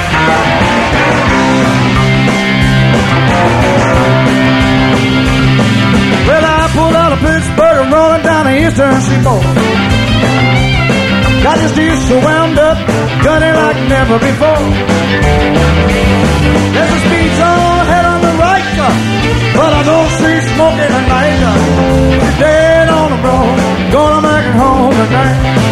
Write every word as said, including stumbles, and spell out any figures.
Well, I pulled out of Pittsburgh and rolling down the eastern seaboard. Got his deal so wound up, gunning like never before. There's a speed zone ahead on the right, but I don't see smoking tonight. She's dead on the road, gonna make it home tonight.